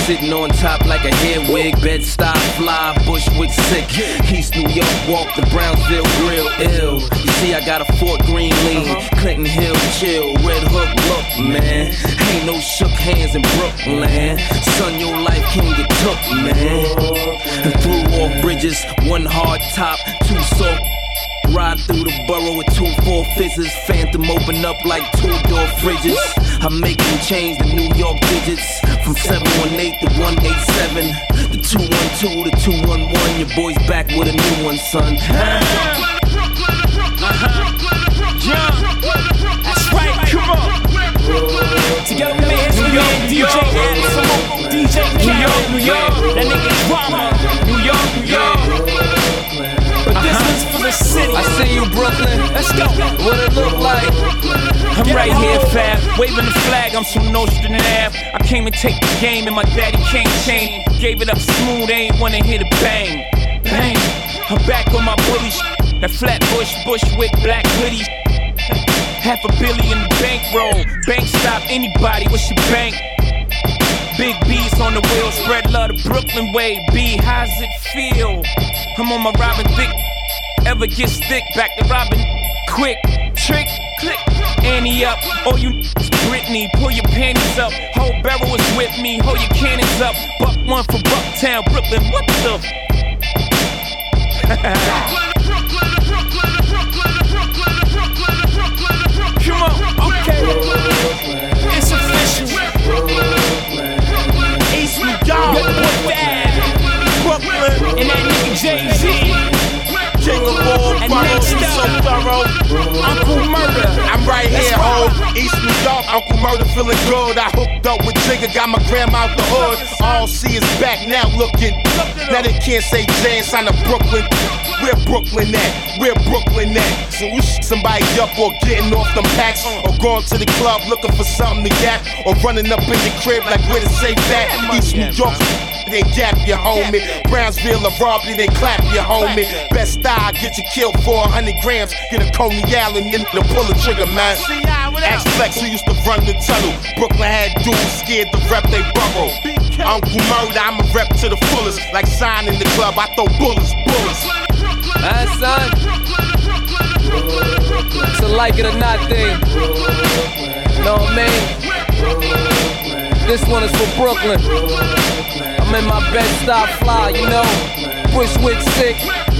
sitting on top like a hair wig. Bed-Stuy fly, Bushwick sick. East New York walk, the Brownsville grill ill. You see, I got a Fort Greene lean, Clinton Hill chill, Red Hook look, man. Ain't no shook hands in Brooklyn. Son, your life can get took, man. And threw off bridges, one hard top, two soft. Ride through the borough with 2-4 fizzes. Phantom open up like two-door fridges. I'm making change the New York digits from 718 to 187. The 212 to 211. Your boy's back with a new one, son. That's right, come on. Together with his man, DJ Absolute, DJ Khaled, New York, that nigga Drama, New York, New York. But this is for the city. I see you, Brooklyn. Let's go. What it look like? I'm right here, fab, waving the flag. I'm from Nostrand Ave. I came to take the game, and my daddy can't change. Gave it up smooth, ain't wanna hear the bang, bang. I'm back on my bully shit. That Flatbush, Bushwick, black hoodie. $500 million in the bankroll. Bank stop anybody. What's your bank? Big B's on the wheel, spread love the Brooklyn way. B, how's it feel? I'm on my Robin Thicke. Ever get stick, back to Robin quick. Trick, click, Annie up. Oh, you Britney, pull your panties up. Whole barrel is with me, hold your cannons up. Buck one for Bucktown, Brooklyn, what the? Come on, okay. It's official. East New York, Brooklyn, and that nigga Jay-Z. King of all, and next so thorough. Uncle Murder. I'm right here, ho. East New York, Uncle Murder feeling good. I hooked up with Jigga, got my grandma out the hood. All see is back now looking. Now they can't say Jay inside of Brooklyn. Where Brooklyn at? Where Brooklyn at? So we somebody up or getting off them packs, or going to the club looking for something to gap, or running up in the crib like where the safe at. East New York, they gap you, homie. Brownsville or Robbie, they clap you, homie. Bed-Stuy, get you killed for 100 grams. Get a Coney Island in the pull the trigger, man. Ask Flex, who used to run the tunnel. Brooklyn had dudes scared to rep they borough. Uncle Murder, I'm a rep to the fullest. Like sign in the club, I throw bullets. Son, it's a like it or not thing. Know what I mean? This one is for Brooklyn. I'm in my Bed-Stuy fly, you know. Bushwick sick.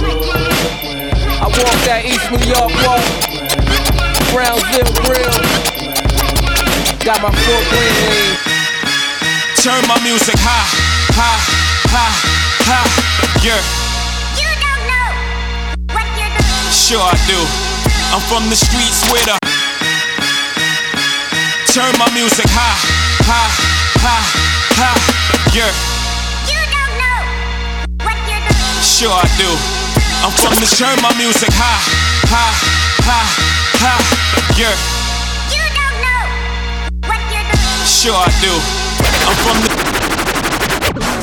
I walk that East New York walk. Brownsville grill. Got my Fort Greene lean. Turn my music high, yeah. Sure I do. I'm from the streets with a. Turn my music high, yeah. You don't know what you're doing. Sure I do. I'm from the. Turn my music high, yeah. You don't know what you're doing. Sure I do. I'm from the.